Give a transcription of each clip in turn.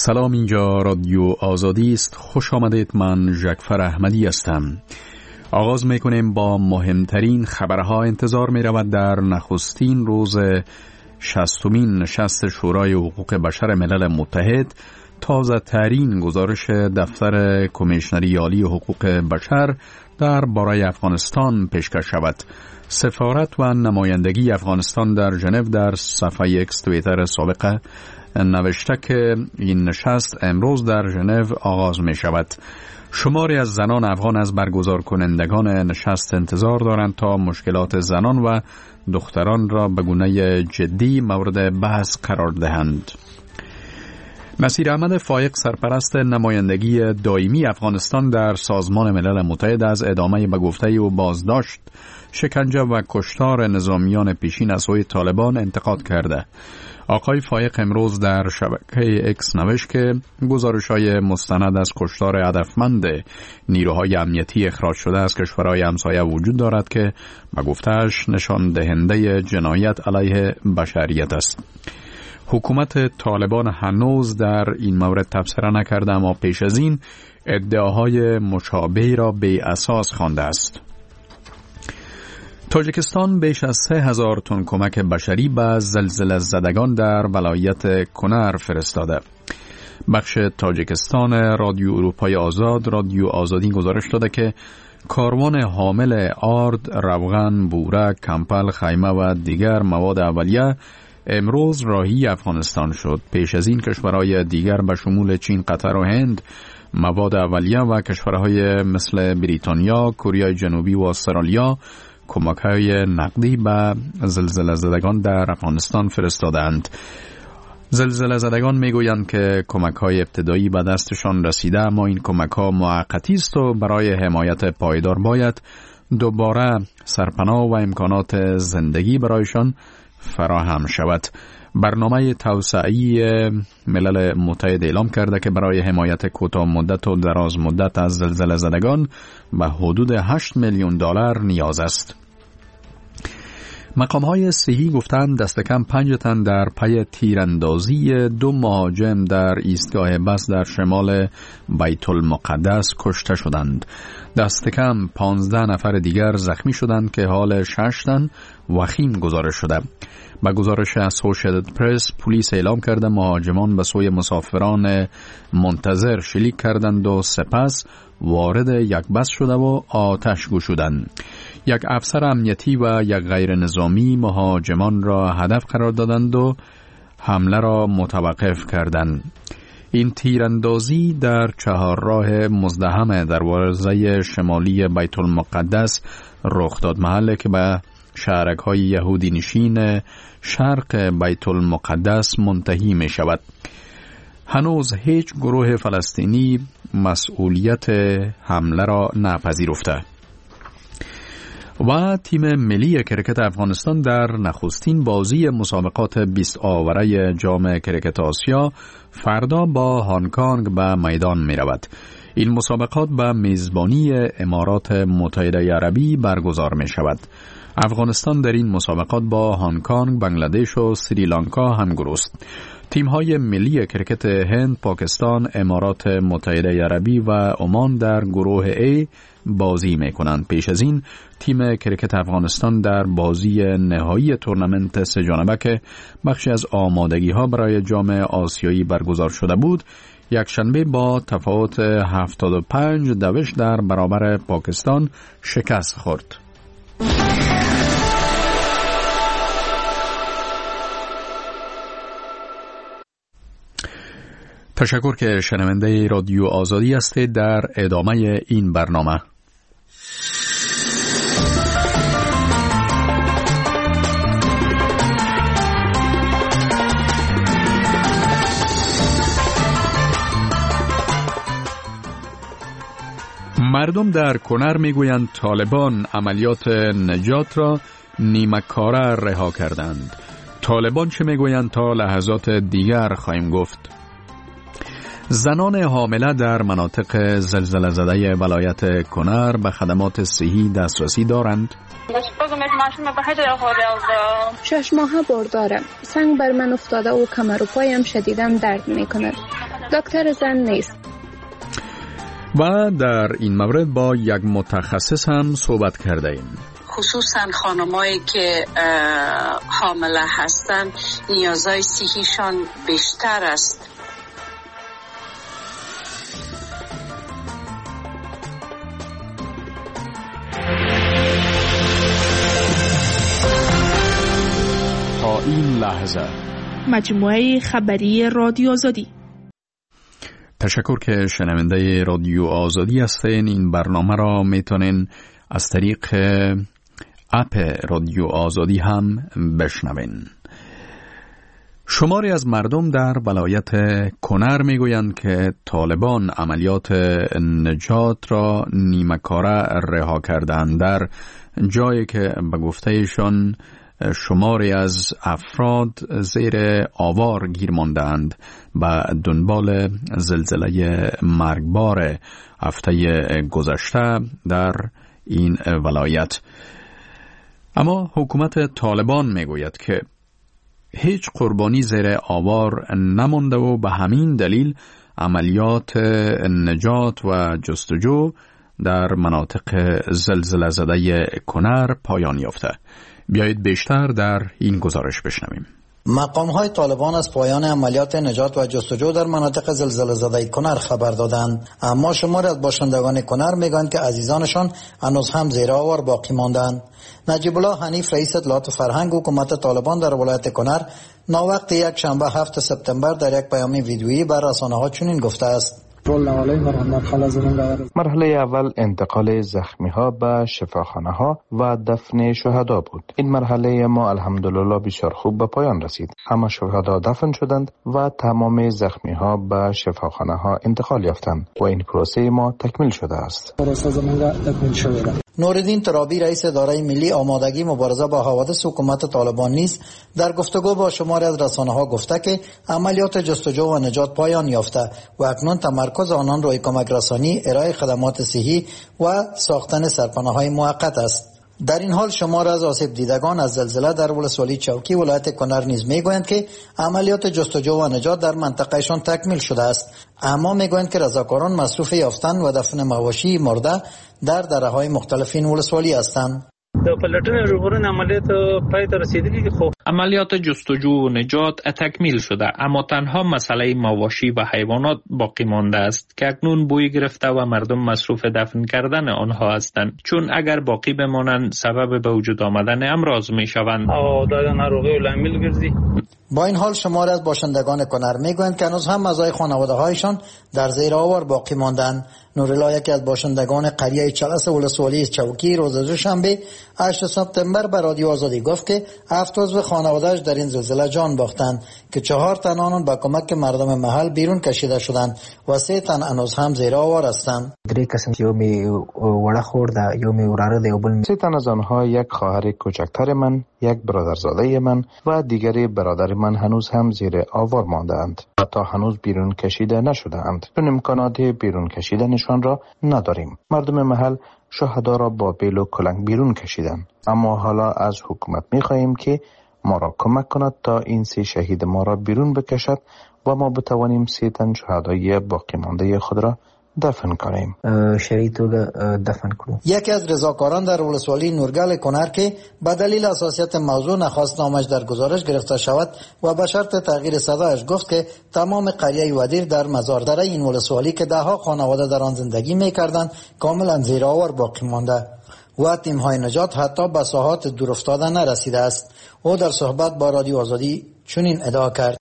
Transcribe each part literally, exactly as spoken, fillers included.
سلام، اینجا رادیو آزادی است. خوش آمدید. من جعفر احمدی هستم. آغاز میکنیم با مهمترین خبرها. انتظار می رود در نخستین روز شصتمین نشست شورای حقوق بشر ملل متحد تازه ترین گزارش دفتر کمیشنری عالی حقوق بشر در باره افغانستان پیشکش شود. سفارت و نمایندگی افغانستان در ژنو در صفحه اکس توییتر سابقه نوشته که این نشست امروز در ژنو آغاز می شود. شماری از زنان افغان از برگزار کنندگان نشست انتظار دارند تا مشکلات زنان و دختران را به گونه جدی مورد بحث قرار دهند. نصیر احمد فایق، سرپرست نمایندگی دائمی افغانستان در سازمان ملل متحد، از ادامه به گفته او بازداشت، شکنجه و کشتار نظامیان پیشین از سوی طالبان انتقاد کرده. آقای فایق امروز در شبکه اکس نوشت که گزارش‌های مستند از کشتار هدفمند نیروهای امنیتی اخراج شده از کشورهای همسایه وجود دارد که به گفته‌اش نشان دهنده جنایت علیه بشریت است. حکومت طالبان هنوز در این مورد تبصره نکرده، اما پیش از این ادعاهای مشابهی را بی اساس خوانده است. تاجیکستان بیش از سه هزار تن کمک بشری به زلزله زدگان در ولایت کنر فرستاده. بخش تاجیکستان رادیو اروپای آزاد رادیو آزادی گزارش داده که کاروان حامل آرد، روغن، بوره، کمپل، خیمه و دیگر مواد اولیه امروز راهی افغانستان شد. پیش از این کشورهای دیگر به شمول چین، قطر و هند مواد اولیه و کشورهای مثل بریتانیا، کره جنوبی و استرالیا کمک‌های نقدی به زلزله زدگان در افغانستان فرستادند. زلزله زدگان میگویند که کمک‌های ابتدایی به دستشان رسیده، اما این کمک‌ها موقتی است و برای حمایت پایدار باید دوباره سرپناه و امکانات زندگی برایشان فراهم شود. برنامه توسعه‌ای ملل متحد اعلام کرده که برای حمایت کوتاه مدت و دراز مدت از زلزله زدگان به حدود هشت میلیون دلار نیاز است. مقام‌های صحی گفتند دست کم پنج تن در پی تیراندازی دو مهاجم در ایستگاه بس در شمال بیت المقدس کشته شدند. دست کم پانزده نفر دیگر زخمی شدند که حال شش تن وخیم گزارش شده. با گزارش اسوشییتد پرس، پلیس اعلام کرده مهاجمان به سوی مسافران منتظر شلیک کردند و سپس وارد یک بس شده و آتش گشودند. یک افسر امنیتی و یک غیر نظامی مهاجمان را هدف قرار دادند و حمله را متوقف کردند. این تیراندازی در چهارراه مزدحم دروازه شمالی بیت المقدس رخ داد، محلی که به شهرک‌های یهودی نشین شرق بیت المقدس منتهی می شود. هنوز هیچ گروه فلسطینی مسئولیت حمله را نپذیرفته. و تیم ملی کرکت افغانستان در نخستین بازی مسابقات بیست آوره جام کرکت آسیا فردا با هنگ کنگ به میدان می رود. این مسابقات به میزبانی امارات متحده عربی برگزار می شود. افغانستان در این مسابقات با هنگ کنگ، بنگلادش و سریلانکا همگرو است. تیم‌های ملی کرکت هند، پاکستان، امارات متحده عربی و عمان در گروه A بازی می‌کنند. پیش از این تیم کرکت افغانستان در بازی نهایی تورنمنت سه جانبه که بخشی از آمادگی‌ها برای جام آسیایی برگزار شده بود، یک شنبه با تفاوت هفتاد و پنج دوش در برابر پاکستان شکست خورد. تشکر که شنونده رادیو آزادی هستید. در ادامه این برنامه مردم در کنر میگویند طالبان عملیات نجات را نیمه کاره رها کردند. طالبان چه میگویند تا لحظات دیگر خواهیم گفت. زنان حامله در مناطق زلزله زده ولایت کنر به خدمات صحی دسترسی دارند؟ شش ماه باردارم. سنگ بر من افتاده و کمر و پایم شدیداً درد میکنه. دکتر زن نیست. و در این مورد با یک متخصص هم صحبت کرده ایم. خصوصا خانمایی که حامله هستن نیازهای صحیشان بیشتر است. تا این لحظه مجموعه خبری رادیو آزادی. تشکر که شنونده رادیو آزادی هستین. این برنامه را میتونین از طریق اپ رادیو آزادی هم بشنوین. شماری از مردم در ولایت کنر میگویند که طالبان عملیات نجات را نیمه‌کاره رها کردند، در جایی که به گفتهشان شماری از افراد زیر آوار گیر ماندند به دنبال زلزله مرگبار هفته گذشته در این ولایت. اما حکومت طالبان میگوید که هیچ قربانی زیر آوار نمانده و به همین دلیل عملیات نجات و جستجو در مناطق زلزله زده کنر پایان یافته. بیایید بیشتر در این گزارش بشنویم. مقام‌های طالبان از پایان عملیات نجات و جستجو در مناطق زلزله زده کنر خبر دادند، اما شماری از باشندگان کنر میگویند که عزیزانشان هنوز هم زیر آوار باقی ماندند. نجیب الله حنیف رئیس اطلاعات فرهنگ حکومت طالبان در ولایت کنر ناوقت یک شنبه هفتم سپتامبر در یک پیام ویدیویی بر رسانه‌ها چنین گفته است: مرحله اول انتقال زخمی ها به شفاخانه ها و دفن شهدا بود. این مرحله ما الحمدلله بسیار خوب به پایان رسید. همه شهدا دفن شدند و تمام زخمی ها به شفاخانه ها انتقال یافتند و این پروسه ما تکمیل شده است. نوردین ترابی رئیس اداره ملی آمادگی مبارزه با حوادث حکومت طالبان نیز در گفتگو با شماری از رسانه‌ها گفته که عملیات جستجو و نجات پایان یافته و اکنون تمرکز آنان روی کمک رسانی، ارائه خدمات صحی و ساختن سرپناه‌های موقت است. در این حال شمار از آسیب دیدگان از زلزله در ولسوالی چوکی ولایت کنر نیز میگویند که عملیات جستجو و نجات در منطقهشان تکمیل شده است، اما میگویند که رضاکاران مصروف یافتن و دفن مواشی مرده در دره‌های مختلف این ولسوالی هستند. د پلټنې ژغورنې عملیات پای ته رسیدلی دي. خو عملیات جستجو و نجات تکمیل شده، اما تنها مسئله مواشی و حیوانات باقی مانده است که اکنون بوی گرفته و مردم مصروف دفن کردن آنها هستند، چون اگر باقی بمانند سبب به وجود آمدن امراض می شوند. او دا ناروغی لامل ګرځي. با این حال شمار از باشندگان کنر میگویند که هنوز هم اعضای خانواده‌هایشان در زیر آوار باقی ماندند. نورالله یکی از باشندگان قریه چلس ولسوالی چوکی روز دوشنبه هشتم سپتامبر به رادیو آزادی گفت که هفت عضو خانواده‌اش در این زلزله جان باختند که چهار تن آنان با کمک مردم محل بیرون کشیده شدند و سه تن هنوز هم زیر آوار هستند. سه تن از آنها یک خواهر کوچکتر من، یک برادرزاده من و دیگری برادر من هنوز هم زیر آوار مانده‌اند و تا هنوز بیرون کشیده نشده‌اند، چون امکانات بیرون کشیدنشان را نداریم. مردم محل شهدا را با بیل و کلنگ بیرون کشیدند، اما حالا از حکومت می‌خواهیم که ما را کمک کند تا این سه شهید ما را بیرون بکشد و ما بتوانیم سه تن شهدای باقی مانده خود را دفن کنیم. دفن کنیم. یکی از رضاکاران در ولسوالی نورگل کنر که به دلیل حساسیت موضوع نخواست نامش در گزارش گرفته شود و به شرط تغییر صدایش گفت که تمام قریه ودیر در مزاردره این ولسوالی که ده ها خانواده در آن زندگی می‌کردند کاملا زیر آوار باقی مانده و تیم‌های نجات حتی به ساحات دور افتاده نرسیده است. او در صحبت با رادیو آزادی چنین ادعا کرد: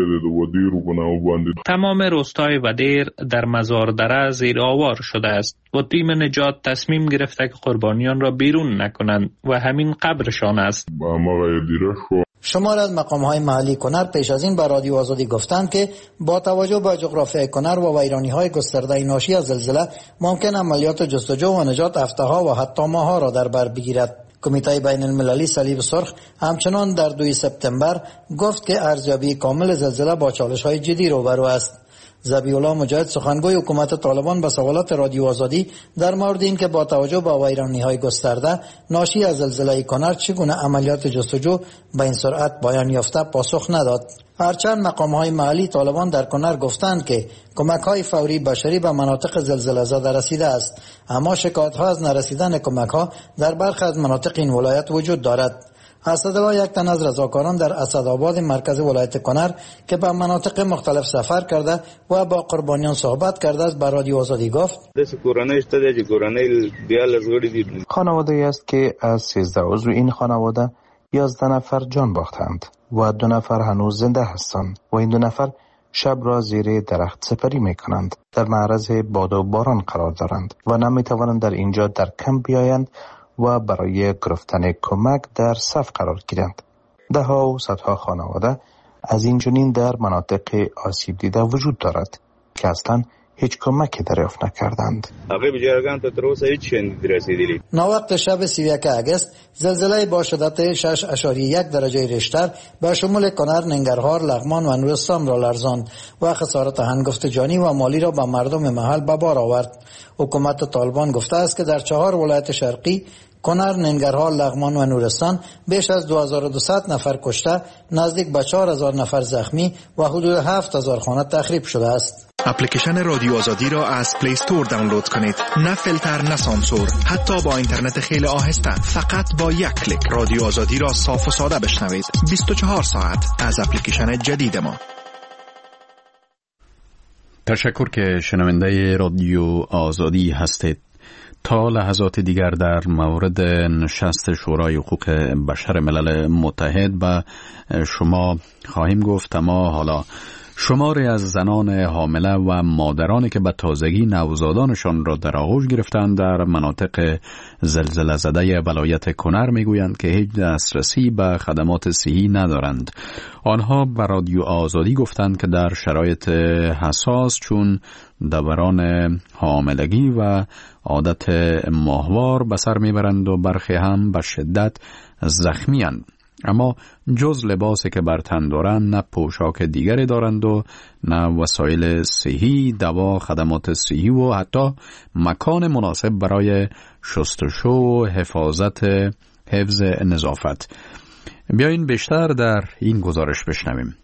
تمام روستای ودیر در مزاردره زیر آوار شده است و تیم نجات تصمیم گرفته که قربانیان را بیرون نکنند و همین قبرشان است. شمار از مقام‌های محلی کنر پیش از این به رادیو آزادی گفتند که با توجه به جغرافیای کنر و ویرانی‌های گسترده ناشی از زلزله ممکن عملیات جستجو و نجات هفته‌ها و حتی ماه‌ها را در بر بگیرد. کمیته بین المللی صلیب سرخ همچنان در دوی سپتامبر گفت که ارزیابی کامل زلزله با چالش‌های جدی روبرو است. ذبیح‌الله مجاهد سخنگوی حکومت طالبان به سوالات رادیو آزادی در مورد اینکه با توجه به ویرانی‌های گسترده ناشی از زلزله کنر چگونه عملیات جستجو به این سرعت پایان یافته پاسخ نداد. هرچند مقام‌های محلی طالبان در کنر گفتند که کمک‌های فوری بشری به مناطق زلزله زده رسیده است، اما شکایت‌ها از نرسیدن کمک‌ها در برخی از مناطق این ولایت وجود دارد. اسدالله یک تن از رضاکاران در اسدآباد مرکز ولایت کنر که به مناطق مختلف سفر کرده و با قربانیان صحبت کرده است به رادیو آزادی گفت: خانواده‌ای است که از سیزده عضو این خانواده یازده نفر جان باختند و دو نفر هنوز زنده هستند و این دو نفر شب را زیر درخت سپری می کنند. در معرض باد و باران قرار دارند و نمی توانند در اینجا در کمپ بیایند و برای گرفتن کمک در صف قرار گیرند. ده ها و صدها خانواده از این جنین در مناطق آسیب دیده وجود دارد که اصلا هیچ کمکی دریافت نکردند. ناوقت شب سی و یک اگست زلزله با شدت شش اشاریه یک درجه ریشتر به شمول کنر، ننگرهار، لغمان و نورستان را لرزاند و خسارت هنگفت جانی و مالی را به مردم محل به بار آورد. حکومت طالبان گفته است که در چهار ولایت شرقی کنر، ننگرهار، لغمان و نورستان بیش از دو هزار و دویست نفر کشته، نزدیک به چهار هزار نفر زخمی و حدود هفت هزار خانه تخریب شده است. اپلیکیشن رادیو آزادی را از پلی استور دانلود کنید. نه فیلتر، نه سانسور، حتی با اینترنت خیلی آهسته. فقط با یک کلیک رادیو آزادی را صاف و ساده بشنوید. بیست و چهار ساعت از اپلیکیشن جدید ما. تشکر که شنونده رادیو آزادی هستید. تا لحظات دیگر در مورد نشست شورای حقوق بشر ملل متحد به شما خواهیم گفت، اما حالا شماری از زنان حامله و مادرانی که به تازگی نوزادانشان را در آغوش گرفتند در مناطق زلزله زده ولایت کنر میگویند که هیچ دسترسی به خدمات صحی ندارند. آنها به رادیو آزادی گفتند که در شرایط حساس چون دوران حاملگی و عادت ماهوار به سر میبرند و برخی هم به شدت زخمی اند. اما جز لباسی که بر تن دارند نه پوشاک دیگری دارند و نه وسایل صحی، دوا، خدمات صحی و حتی مکان مناسب برای شستشو و حفاظت حفظ نظافت. بیاین بیشتر در این گزارش بشنویم.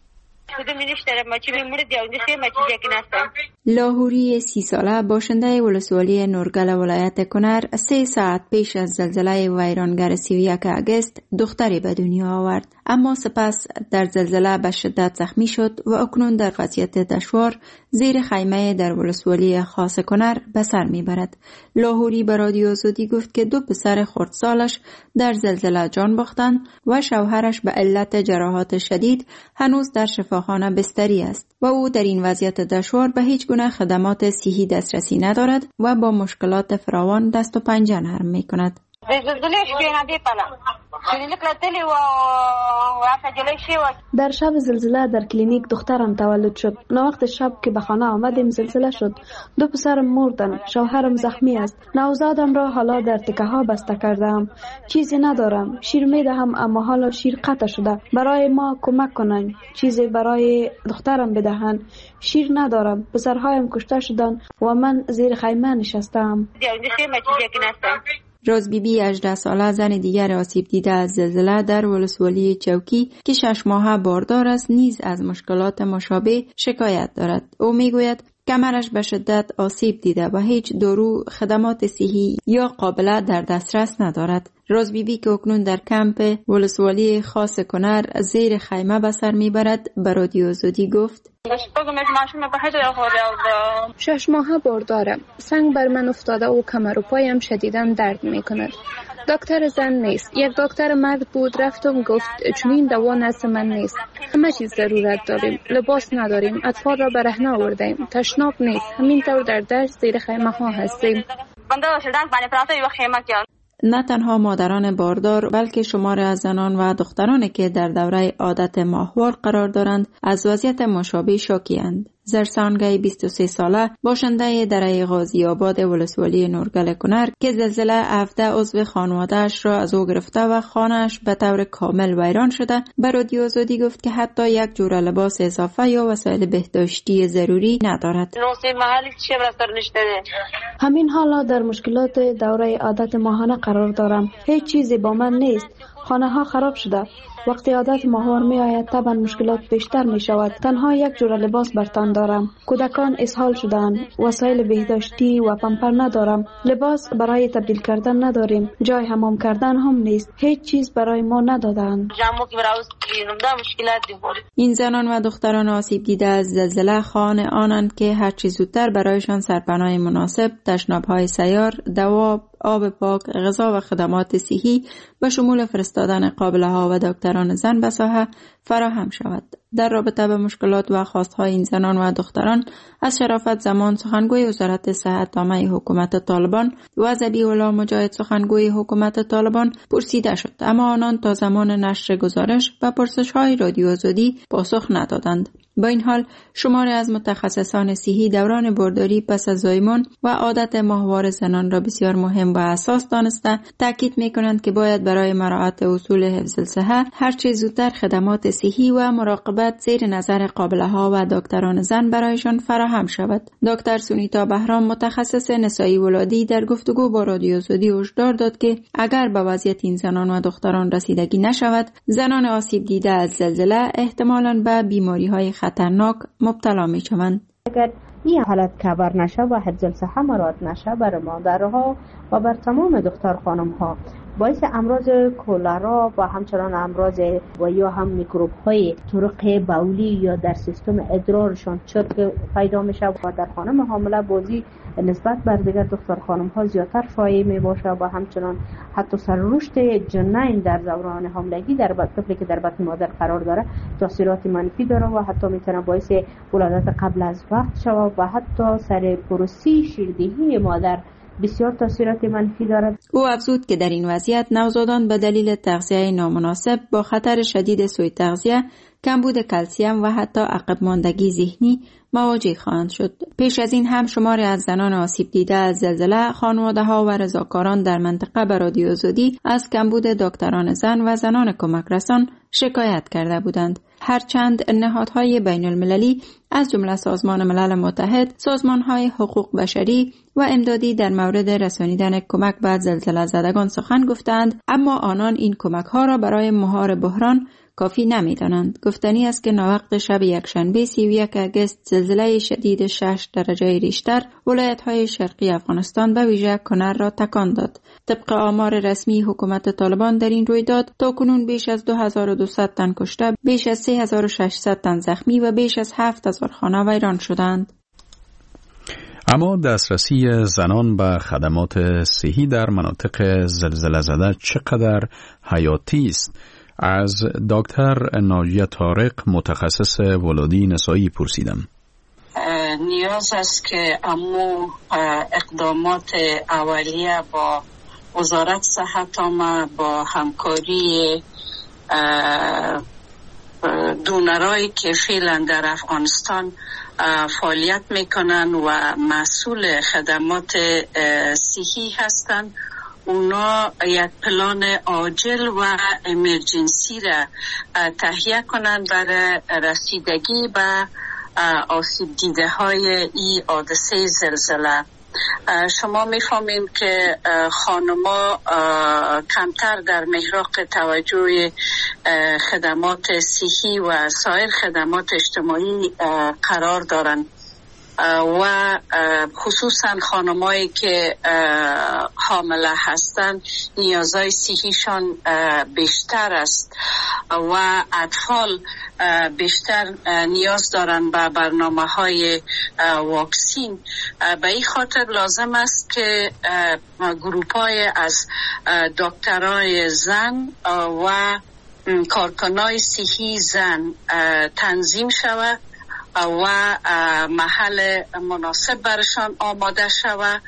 لاهوری سی ساله باشنده ولسوالی نورگل ولایت کنر سه ساعت پیش از زلزله ویرانگر سی و یک اگست دختری به دنیا آورد، اما سپس در زلزله به شدت زخمی شد و اکنون در وضعیت دشوار زیر خیمه در ولسوالی خاص کنر به سر میبرد. لاهوری به رادیو آزادی گفت که دو پسر خردسالش در زلزله جان باختند و شوهرش به علت جراحات شدید هنوز در شفاخانه بستری است و او در این وضعیت دشوار به هیچ گونه خدمات صحی دسترسی ندارد و با مشکلات فراوان دست و پنجه نرم می کند. در شب زلزله در کلینیک دخترم تولد شد. وقت شب که به خانه آمدیم زلزله شد. دو پسرم مردن. شوهرم زخمی است. نوزادم را حالا در تکه ها بسته کردم. چیزی ندارم. شیر میدهم اما حالا شیر قطع شده. برای ما کمک کنن. چیزی برای دخترم بدهن. شیر ندارم. پسرهایم کشته شدن و من زیر خیمه نشستم. روز بی بی هجده ساله زن دیگر آسیب دیده از زلزله در ولسوالی چوکی که شش ماهه باردار است نیز از مشکلات مشابه شکایت دارد. او میگوید کمرش به شدت آسیب دیده و هیچ دارو، خدمات صحی یا قابله در دسترس ندارد. روز بی بی که اکنون در کمپ ولسوالی خاص کنر زیر خیمه به سر میبرد به رادیو آزادی گفت: شش ماهه باردارم. سنگ بر من افتاده و کمر و پایم شدیداً درد میکند. دکتر زن نیست. یک دکتر مرد بود، رفتم گفت چنین دوا نزد من نیست. همه چیز ضرورت داریم. لباس نداریم. اطفال را برهنه آوردیم. تشناب نیست. همینطور در دشت زیر خیمه ها هستیم. نه تنها مادران باردار بلکه شمار از زنان و دخترانی که در دوره عادت ماهوار قرار دارند از وضعیت مشابه شاکی اند، زرسانگی بیست و سه ساله باشنده دره غازی آباد ولسوالی نورگل کنر که زلزله هفده عضو خانواده‌اش را از او گرفته و خانه‌اش به طور کامل ویران شده، به رادیو آزادی گفت که حتی یک جور لباس اضافه یا وسایل بهداشتی ضروری ندارد. همین حالا در مشکلات دوره عادت ماهانه قرار دارم. هیچ چیزی با من نیست. خانه ها خراب شده. وقتی عادت ماهوار می آید طبعا مشکلات بیشتر می شود. تنها یک جور لباس بر تن دارم. کودکان اسهال شدند. وسایل بهداشتی و پمپر ندارم. لباس برای تبدیل کردن نداریم. جای حمام کردن هم نیست. هیچ چیز برای ما ندادند. این زنان و دختران آسیب دیده از زلزله خانه آنند که هر چیز زودتر برایشان سرپناه مناسب، تشناب‌های سیار، دوا، آب پاک، غذا و خدمات صحی به شمول فرستادن قابله‌ها و دکتران زن به ساحه فراهم شود. در رابطه به مشکلات و خواستهای این زنان و دختران از شرافت زمان سخنگوی وزارت صحت عامه حکومت طالبان و ذبیح الله مجاهد سخنگوی حکومت طالبان پرسیده شد، اما آنان تا زمان نشر گزارش و پرسش‌های رادیو آزادی پاسخ ندادند. با این حال شماری از متخصصان صحی دوران بارداری پس از زایمان و عادت ماهوار زنان را بسیار مهم و اساس دانسته تاکید می‌کنند که باید برای مراعات اصول حفظ الصحه هر چه زودتر خدمات صحی و مراقبت زیر نظر قابله‌ها و دکتران زن برایشان فراهم شود. دکتر سونیتا بهرام متخصص نسایی ولادی در گفتگو با رادیو آزادی هشدار داد که اگر به وضعیت این زنان و دختران رسیدگی نشود، زنان آسیب دیده از زلزله احتمالاً به بیماری‌های خطرناک مبتلا می شوند. اگر این حالت کبر نشه و حفظ الصحه مراعات نشه بر مادرها و بر تمام دختر خانم ها باعث امراض کولرا و همچنان امراض و یا هم میکروب های طرق بولی یا در سیستم ادرارشان چرک پیدا میشه و در خانم حامله بازی نسبت بر دیگر دختر خانم ها زیادتر شایع می باشه و همچنان حتی سررشد جنین در دوران حاملگی در طفلی که در بطن مادر قرار داره تاثیرات منفی داره و حتی میتونه باعث ولادت قبل از وقت شود و حتی سرپرستی شیردهی مادر بسیار تاثیرات منفی دارد. او افزود که در این وضعیت نوزادان به دلیل تغذیه نامناسب با خطر شدید سوء تغذیه، کمبود کلسیم و حتی عقب ماندگی ذهنی مواجه خواهند شد. پیش از این هم شماری از زنان آسیب دیده از زلزله، خانواده‌ها و رضاکاران در منطقه به رادیو آزادی از کمبود دکتران زن و زنان کمک رسان شکایت کرده بودند. هرچند نهادهای بین المللی از جمله سازمان ملل متحد، سازمانهای حقوق بشری و امدادی در مورد رسانیدن کمک به زلزله زدگان سخن گفتند، اما آنان این کمک‌ها را برای مهار بحران کافی نمی‌دانند. گفتنی است که ناوقت شب یکشنبه سی و یک آگوست زلزله شدید شش درجه ریشتر ولایت‌های شرقی افغانستان به ویژه کنر را تکان داد. طبق آمار رسمی حکومت طالبان در این رویداد تاکنون بیش از دو هزار و دویست تن کشته، بیش از سه هزار و ششصد تن زخمی و بیش از هفت هزار خانه ویران شدند. اما دسترسی زنان به خدمات صحی در مناطق زلزله زده چقدر حیاتی است؟ از دکتر ناجیه طارق متخصص ولادی نسایی پرسیدم. نیاز است که امو اقدامات اولیه با وزارت صحت عامه با همکاری دونرایی که فعلا در افغانستان فعالیت میکنن و مسئول خدمات صحی هستند، اونا یک پلان عاجل و امرجنسی را تهیه کنند برای رسیدگی به آسیب دیده های این حادثه زلزله. شما میفهمیم که خانما کمتر در محراق توجه خدمات صحی و سایر خدمات اجتماعی قرار دارند و خصوصا خانمایی که حامله هستند نیازهای صحیشان بیشتر است و اطفال بیشتر نیاز دارند به برنامه های واکسین. به این خاطر لازم است که گروپ های از دکترای زن و کارکنای صحی زن تنظیم شود و محل مناسب برشان آماده شود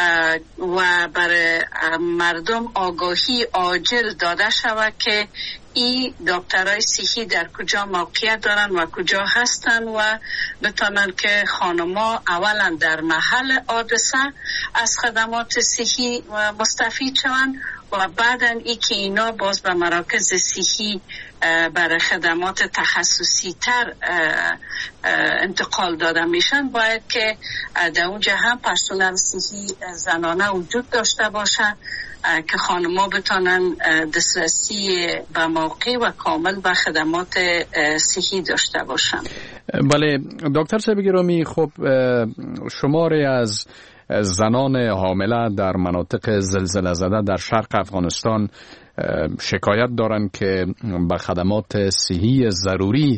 و برای مردم آگاهی عاجل داده شود که این دکترای صحی در کجا موقعیت دارن و کجا هستن و بتونن که خانما اولا در محل حادثه از خدمات صحی مستفید شوند و بعداً ای که اینا باز به مراکز صحی برای خدمات تخصصی تر انتقال داده میشن. باید که در اونجا هم پرسنل صحی زنانه وجود داشته باشن که خانما بتونن دسترسی به موقع و کامل به خدمات صحی داشته باشن. بله دکتر صاحب گرامی، خب شماری از زنان حامله در مناطق زلزله زده در شرق افغانستان شکایت دارند که به خدمات صحی ضروری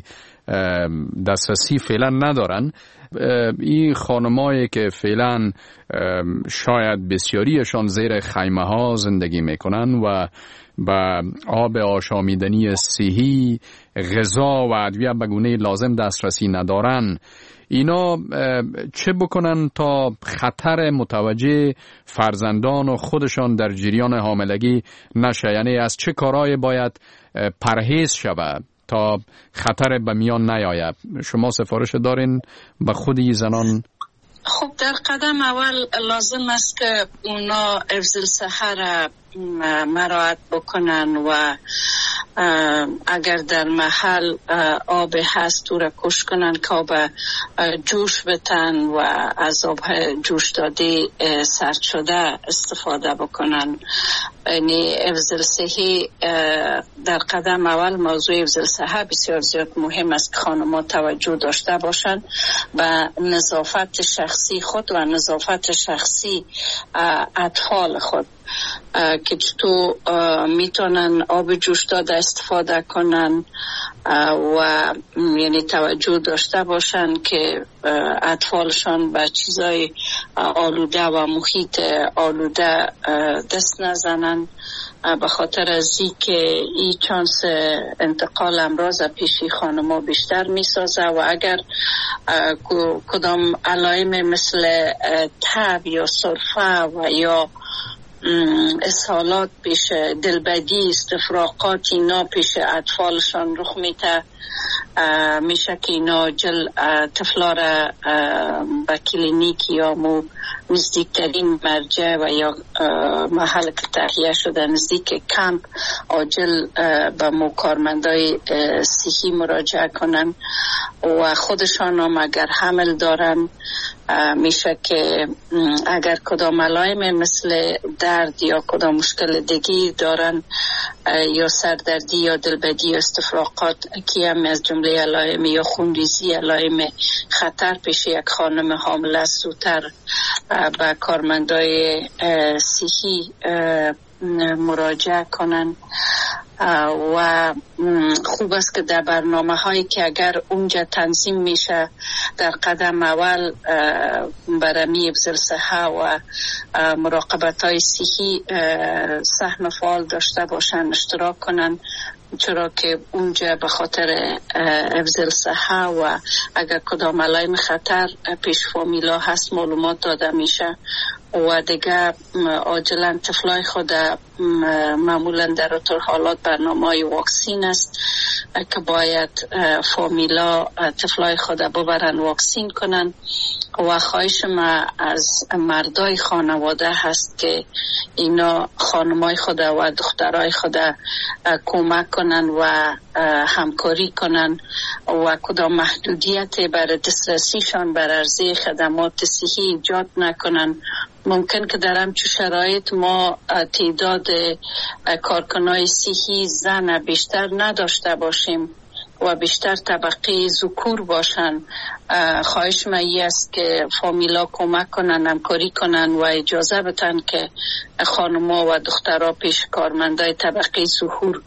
دسترسی فعلا ندارن. این خانمایی که فعلا شاید بسیاریشان زیر خیمه ها زندگی میکنن و با آب آشامیدنی صحی، غذا و ادویه به گونه لازم دسترسی ندارن، اینا چه بکنن تا خطر متوجه فرزندان و خودشان در جریان حاملگی نشه؟ یعنی از چه کارهای باید پرهیز شود تا خطر به میان نیاید؟ شما سفارش دارین به خودی زنان؟ خب در قدم اول لازم است که اونا حفظ الصحه را مراعات بکنن و اگر در محل آب هست او را کش کنن که آب جوش بتن و از آب جوش داده سرد شده استفاده بکنن. یعنی حفظ الصحه در قدم اول موضوع حفظ الصحه بسیار زیاد مهم است که خانم‌ها توجه داشته باشند و نظافت شخصی خود و نظافت شخصی اطفال خود که تو میتونن آب جوش داده استفاده کنن و یعنی توجه داشته باشن که اطفالشان به چیزای آلوده و محیط آلوده دست نزنن، به خاطر از این که این چانس انتقال امراض پیشی خانما بیشتر میسازه و اگر کدام علائم مثل تب یا سرفه و یا اسهالات پیش دلبگی، استفراغات اینا پیش اطفالشان رخ میده، میشه که اینا جل طفلا را به کلینیک یا مو نزدیکترین مرجع و یا محل که تهیه شده نزدیک کمپ عاجل به مو کارمندای صحی مراجعه کنن و خودشان هم اگر حمل دارن میشه که اگر کدام علائم مثل درد یا کدام مشکل دیگی دارن یا سردردی یا دلبگی یا استفراغات که هم از جمله علائم یا خونریزی علائم خطر پیش یک خانم حامله است، زودتر به کارمندای صحی مراجعه کنن. و خوب است که در برنامه هایی که اگر اونجا تنظیم میشه در قدم اول برمی حفظ الصحه و مراقبت های صحی سهم فعال داشته باشن، اشتراک کنن، چرا که اونجا به خاطر حفظ الصحه و اگر کدام علائم خطر پیش فامیلا هست معلومات داده میشه و دیگه عاجلا طفلای خود معمولا در طور حالات برنامه واکسین است که باید فامیلا طفلای خود ببرن واکسین کنن و خواهش ما از مردای خانواده هست که اینا خانمای خود و دخترای خود کمک کنن و همکاری کنن و کدام محدودیت برای دسترسیشان بر عرضه خدمات صحی ایجاد نکنن. ممکن که در همچون شرایط ما تعداد کارکنای صحی زن بیشتر نداشته باشیم و بیشتر طبقه ذکور باشن. خواهش من است که فامیلا کمک کنن، همکاری کنن و اجازه بدن که خانم‌ها و دخترها پیش کارمندای طبقه ذکور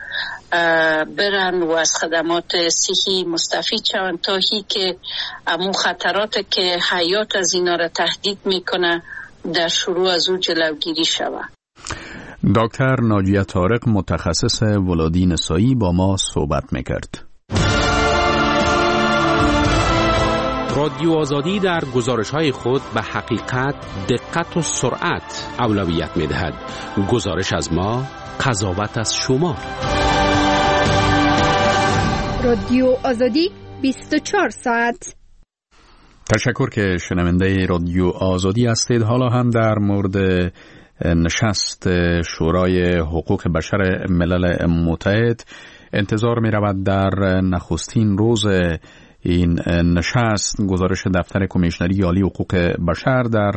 برن و از خدمات صحی مستفید شوند تا هی که امون خطرات که حیات از اینا را تهدید میکنه در شروع از او جلوگیری شود. دکتر ناجیه طارق متخصص ولادی نسایی با ما صحبت میکرد. رادیو آزادی در گزارش‌های خود به حقیقت، دقت و سرعت اولویت می‌دهد. گزارش از ما، قضاوت از شما. رادیو آزادی بیست و چهار ساعت. تشکر که شنونده رادیو آزادی هستید. حالا هم در مورد نشست شورای حقوق بشر ملل متحد انتظار می رود در نخستین روز این نشست گزارش دفتر کمیشنری عالی حقوق بشر در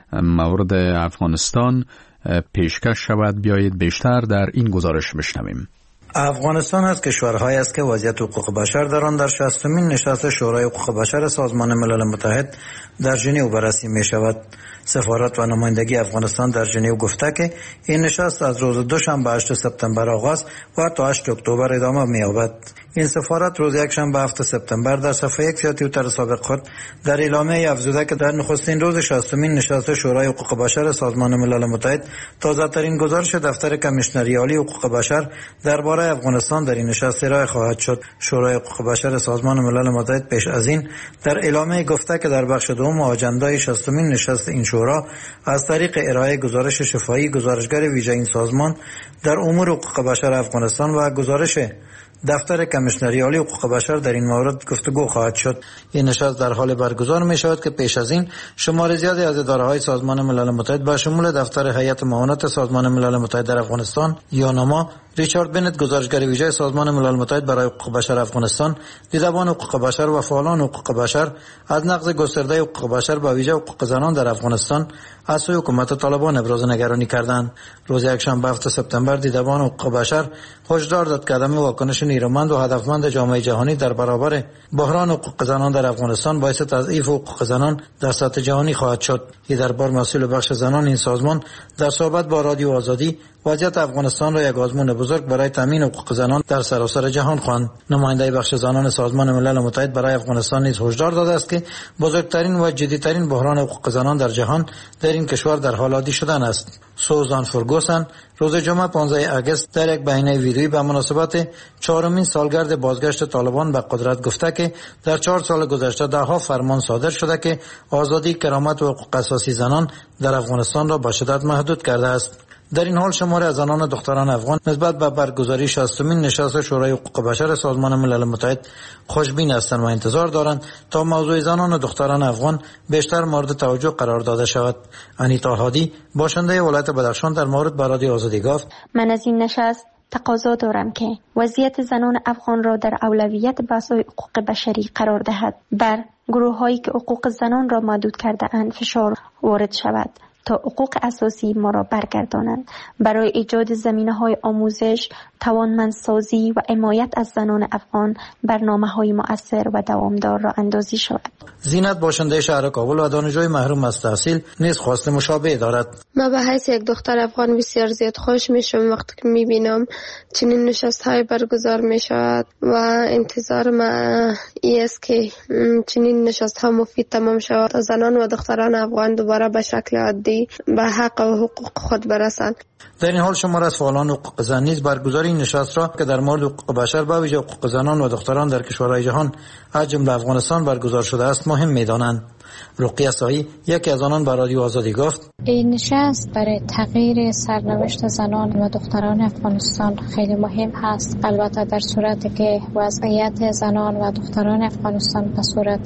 مورد افغانستان پیشکش شود. بیایید بیشتر در این گزارش بشنویم. افغانستان از کشورهایی است که وضعیت حقوق بشر در آن در شصتمین نشست شورای حقوق بشر سازمان ملل متحد در ژنو بررسی می شود. سفارت و نمایندگی افغانستان در ژنو گفته که این نشست از روز دوشنبه هشت سپتامبر آغاز و تا هشت اکتبر ادامه می یابد. این سفارت روز یکشنبه هفت سپتامبر در صفحه یک یا توییتر سابق خود در اعلامیه افزوده که در نخستین روز شصتمین نشست شورای حقوق بشر سازمان ملل متحد تازه‌ترین گزارش دفتر کمیشنری عالی حقوق بشر درباره افغانستان در این نشست ارائه خواهد شد. شورای حقوق بشر سازمان ملل متحد پیش از این در اعلامیه گفته که در بخش دوم آجندای شصتمین نشست این شورا از طریق ارائه گزارش شفاهی گزارشگر ویژه این سازمان در امور حقوق بشر افغانستان و گزارش دفتر کمیشنری عالی حقوق بشر در این مورد گفتگو خواهد شد. این نشست در حال برگزار می شود که پیش از این شمار زیادی از اداره‌های سازمان ملل متحد با شمول دفتر هیئت معاونت سازمان ملل متحد در افغانستان یوناما، ریچارد بنت گزارشگر ویژه سازمان ملل متحد برای حقوق بشر افغانستان، دیدبان حقوق بشر و فعالان حقوق بشر از نقض گسترده حقوق بشر با ویژه حقوق زنان در افغانستان از سوی حکومت طالبان ابراز نگرانی کردند. روز یکشنبه هفت سپتامبر دیدبان حقوق بشر هشدار داد که عدم واکنش نیرومند و هدفمند جامعه جهانی در برابر بحران حقوق زنان در افغانستان باعث تضعیف حقوق زنان در سطح جهانی خواهد شد. این دربار مسئول بخش زنان این سازمان در صحبت با رادیو آزادی وضعیت افغانستان را یک آزمون بزرگ برای تامین حقوق زنان در سراسر جهان خواند. نماینده بخش زنان سازمان ملل متحد برای افغانستان نیز هشدار داده است که بزرگترین و جدیترین بحران حقوق زنان در جهان در این کشور در حال عادی شدن است. سوزان فرگوسن روز جمعه پانزده آگوست در یک بیانیه ویدیویی به مناسبت چهارمین سالگرد بازگشت طالبان به قدرت گفته که در چهار سال گذشته دهها فرمان صادر شده که آزادی، کرامت و حقوق اساسی زنان در افغانستان را به شدت محدود کرده است. در این حال شماری از زنان و دختران افغان نسبت به برگزاری شصتمین نشست شورای حقوق بشر سازمان ملل متحد خوشبین هستند و انتظار دارند تا موضوع زنان و دختران افغان بیشتر مورد توجه قرار داده شود. انیتا هادی باشنده ولایت بدخشان در مورد به رادیو آزادی گفت: من از این نشست تقاضا دارم که وضعیت زنان افغان را در اولویت بحث‌های حقوق بشری قرار دهد. بر گروه‌هایی که حقوق زنان را محدود کرده اند فشار وارد شود تا حقوق اساسی ما را برگردانند. برای ایجاد زمینه‌های آموزش، توانمندسازی و حمایت از زنان افغان برنامه‌های مؤثر و دوامدار را اندازی شود. زینت باشنده شهر کابل و دانشجوی محروم از تحصیل نیز خواست مشابه دارد. من به حیث یک دختر افغان بسیار زیاد خوش میشم وقتی که میبینم چنین نشست‌های برگزار میشود و انتظار من این است که چنین نشست‌ها مفید تمام شود تا زنان و دختران افغان دوباره به شکل عادی به حق و حقوق خود برسند. در این حال شمار از فعالان حقوق زن نیز برگزاری این نشست را که در مورد حقوق بشر به ویژه حقوق زنان و دختران در کشورهای جهان از جمله افغانستان برگزار شده است مهم می‌دانند. رقیه سایی یکی از آنان به رادیو آزادی گفت: این نشست برای تغییر سرنوشت زنان و دختران افغانستان خیلی مهم هست. البته در صورتی که وضعیت زنان و دختران افغانستان به صورت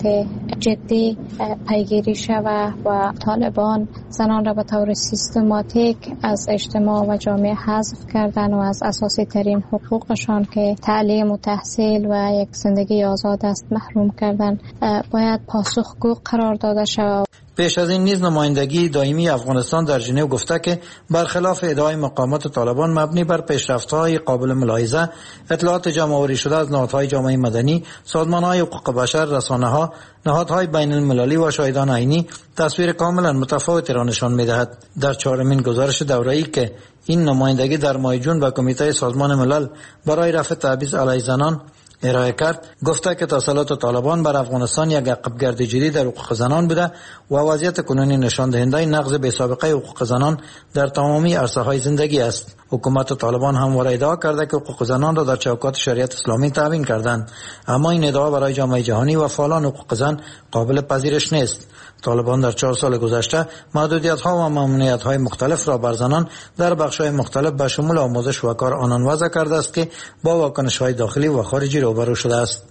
جدی پیگیری شود و طالبان زنان را به طور سیستماتیک از اجتماع و جامعه حذف کردن و از اساسی ترین حقوقشان که تعلیم و تحصیل و یک زندگی آزاد است محروم کردن، باید پاسخگو قرار داده شود. پیش از این نیز نمایندگی دائمی افغانستان در ژنو گفته که برخلاف ادعای مقامات طالبان مبنی بر پیشرفت‌های قابل ملاحظه، اطلاعات جمع‌آوری شده از نهادهای جامعه مدنی، سازمان‌های حقوق بشر، رسانه‌ها، نهادهای بین‌المللی و شاهدان عینی تصویر کاملا متفاوتی را نشان می‌دهد. در چهارمین گزارش دوره‌ای که این نمایندگی در ماه جون به کمیته سازمان ملل برای رفع تبعیض علیه زنان ارائه کرد، گفته که تسلط طالبان بر افغانستان یک عقبگردی جدی در حقوق زنان بوده و وضعیت کنونی نشان دهنده نقض بی‌سابقه حقوق زنان در تمامی عرصه‌های زندگی است. حکومت طالبان همواره ادعا کرده که حقوق زنان را در چوکات شریعت اسلامی تامین کردند، اما این ادعا برای جامعه جهانی و فعالان حقوق زن قابل پذیرش نیست. طالبان در چهار سال گذشته محدودیت‌ها و ممنوعیت‌های مختلف را بر زنان در بخش‌های مختلف به شمول آموزش و کار آنان وضع کرده است که با واکنش‌های داخلی و خارجی روبرو شده است.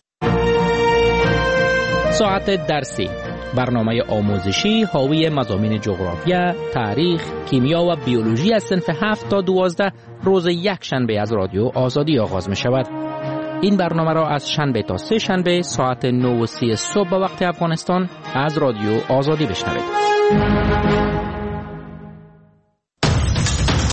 ساعت درسی، برنامه آموزشی حاوی مضامین جغرافیا، تاریخ، کیمیا و بیولوژی از صنف هفت تا دوازده روز یک شنبه از رادیو آزادی آغاز می شود. این برنامه را از شنبه تا سه شنبه ساعت نه و سی صبح به وقت افغانستان از رادیو آزادی بشنوید.